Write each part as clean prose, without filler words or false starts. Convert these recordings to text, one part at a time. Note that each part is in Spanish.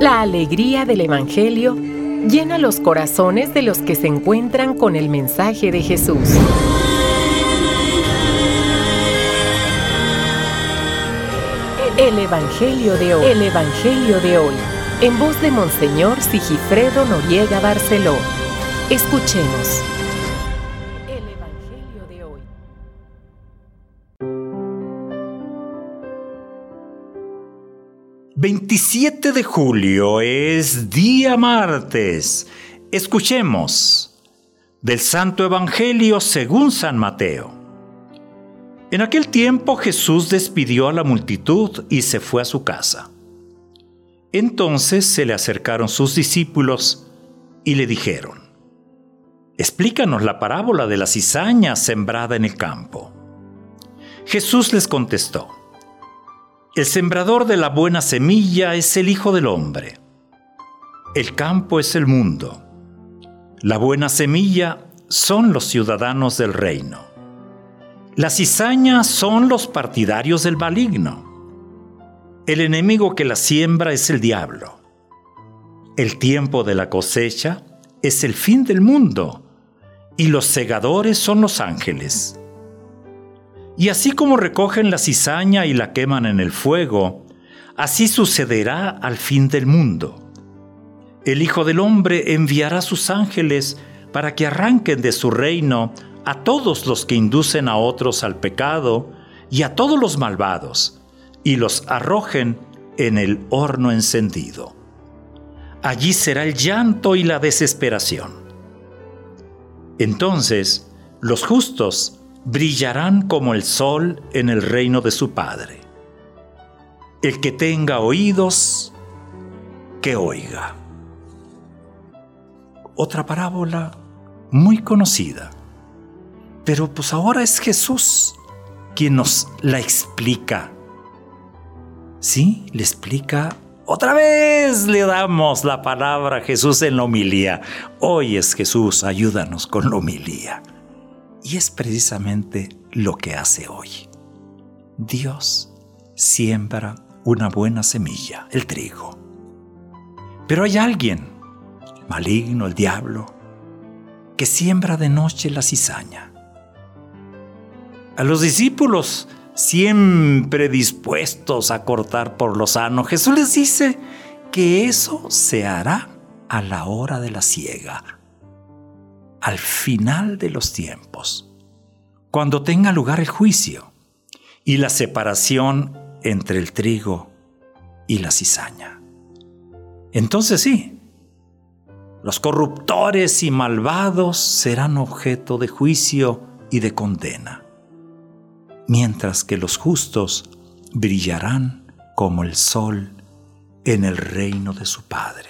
La alegría del Evangelio llena los corazones de los que se encuentran con el mensaje de Jesús. El Evangelio de hoy. El Evangelio de hoy. En voz de Monseñor Sigifredo Noriega Barceló. Escuchemos. El Evangelio de hoy. «27 de julio es día martes. Escuchemos del Santo Evangelio según San Mateo. En aquel tiempo Jesús despidió a la multitud y se fue a su casa. Entonces se le acercaron sus discípulos y le dijeron: «Explícanos la parábola de la cizaña sembrada en el campo». Jesús les contestó: «El sembrador de la buena semilla es el Hijo del Hombre. El campo es el mundo. La buena semilla son los ciudadanos del reino. La cizaña son los partidarios del maligno. El enemigo que la siembra es el diablo. El tiempo de la cosecha es el fin del mundo, y los segadores son los ángeles. Y así como recogen la cizaña y la queman en el fuego, así sucederá al fin del mundo. El Hijo del Hombre enviará sus ángeles para que arranquen de su reino a todos los que inducen a otros al pecado y a todos los malvados, y los arrojen en el horno encendido. Allí será el llanto y la desesperación. Entonces los justos brillarán como el sol en el reino de su Padre. El que tenga oídos, que oiga». Otra parábola muy conocida. Pero pues ahora es Jesús quien nos la explica. Sí, le explica. Otra vez le damos la palabra a Jesús en la homilía. Hoy es Jesús, ayúdanos con la homilía. Y es precisamente lo que hace hoy. Dios siembra una buena semilla, el trigo. Pero hay alguien, el maligno, el diablo, que siembra de noche la cizaña. A los discípulos, siempre dispuestos a cortar por lo sano, Jesús les dice que eso se hará a la hora de la siega, al final de los tiempos, cuando tenga lugar el juicio y la separación entre el trigo y la cizaña. Entonces sí, los corruptores y malvados serán objeto de juicio y de condena, mientras que los justos brillarán como el sol en el reino de su Padre.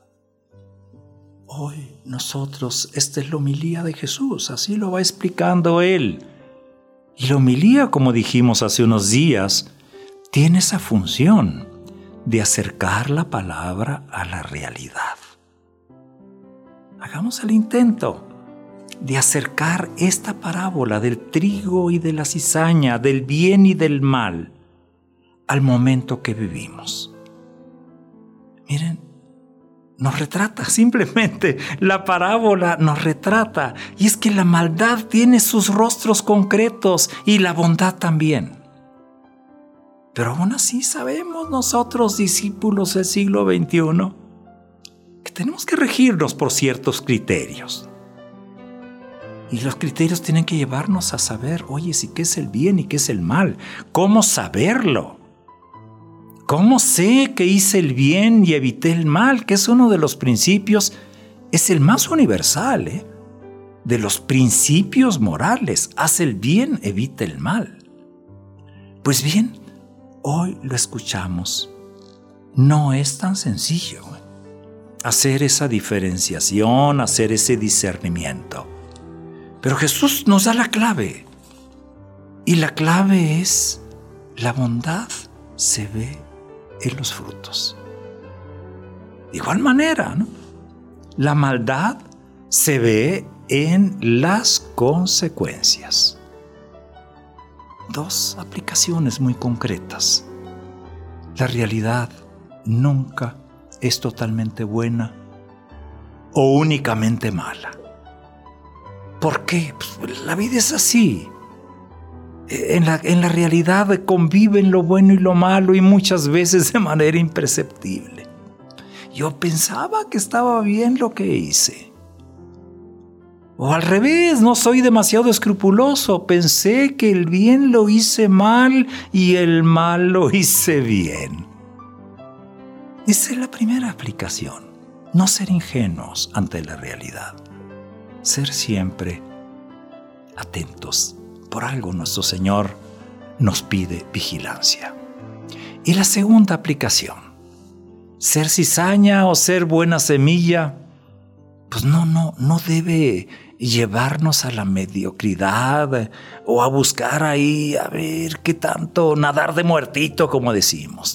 Hoy nosotros, esta es la homilía de Jesús, así lo va explicando Él. Y la homilía, como dijimos hace unos días, tiene esa función de acercar la palabra a la realidad. Hagamos el intento de acercar esta parábola del trigo y de la cizaña, del bien y del mal, al momento que vivimos. Miren, nos retrata simplemente, la parábola nos retrata, y es que la maldad tiene sus rostros concretos y la bondad también. Pero aún así sabemos nosotros, discípulos del siglo XXI, que tenemos que regirnos por ciertos criterios. Y los criterios tienen que llevarnos a saber, oye, sí, qué es el bien y qué es el mal. ¿Cómo saberlo? ¿Cómo sé que hice el bien y evité el mal? Que es uno de los principios, es el más universal, de los principios morales. Haz el bien, evita el mal. Pues bien, hoy lo escuchamos. No es tan sencillo hacer esa diferenciación, hacer ese discernimiento. Pero Jesús nos da la clave. Y la clave es: la bondad se ve en los frutos. De igual manera, ¿no? La maldad se ve en las consecuencias. Dos aplicaciones muy concretas. La realidad nunca es totalmente buena o únicamente mala. ¿Por qué? Pues la vida es así. En la realidad conviven lo bueno y lo malo, y muchas veces de manera imperceptible. Yo pensaba que estaba bien lo que hice. O al revés, no soy demasiado escrupuloso. Pensé que el bien lo hice mal y el mal lo hice bien. Esa es la primera aplicación. No ser ingenuos ante la realidad. Ser siempre atentos. Por algo nuestro Señor nos pide vigilancia. Y la segunda aplicación. Ser cizaña o ser buena semilla, pues no debe llevarnos a la mediocridad o a buscar ahí, a ver qué tanto, nadar de muertito, como decimos.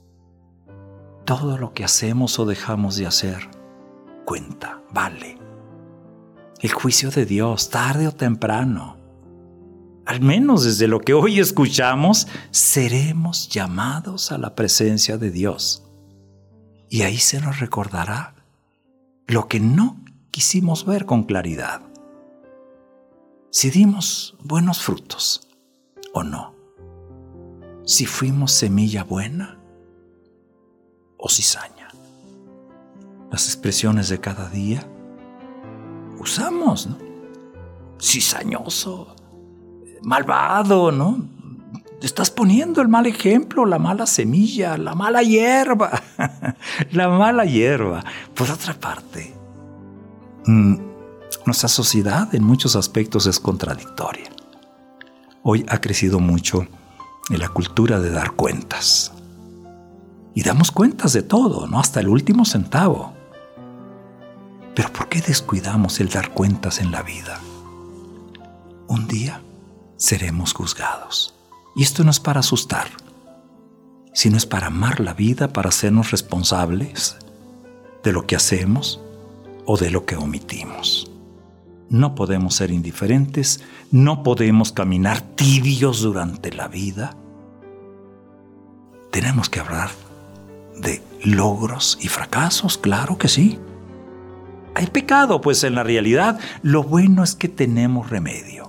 Todo lo que hacemos o dejamos de hacer cuenta, vale. El juicio de Dios, tarde o temprano, al menos desde lo que hoy escuchamos, seremos llamados a la presencia de Dios. Y ahí se nos recordará lo que no quisimos ver con claridad. Si dimos buenos frutos o no. Si fuimos semilla buena o cizaña. Las expresiones de cada día usamos, ¿no? Cizañoso, malvado, ¿no? Estás poniendo el mal ejemplo, la mala semilla, la mala hierba. La mala hierba. Por otra parte, nuestra sociedad en muchos aspectos es contradictoria. Hoy ha crecido mucho en la cultura de dar cuentas. Y damos cuentas de todo, ¿no? Hasta el último centavo. Pero ¿por qué descuidamos el dar cuentas en la vida? Un día seremos juzgados. Y esto no es para asustar, sino es para amar la vida, para hacernos responsables de lo que hacemos o de lo que omitimos. No podemos ser indiferentes, no podemos caminar tibios durante la vida. Tenemos que hablar de logros y fracasos, claro que sí. Hay pecado, pues en la realidad lo bueno es que tenemos remedio.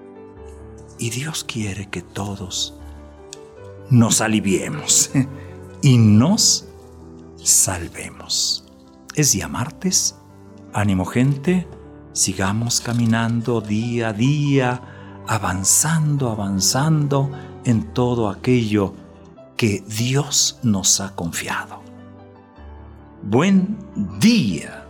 Y Dios quiere que todos nos aliviemos y nos salvemos. Es día martes. Ánimo, gente. Sigamos caminando día a día, avanzando en todo aquello que Dios nos ha confiado. Buen día.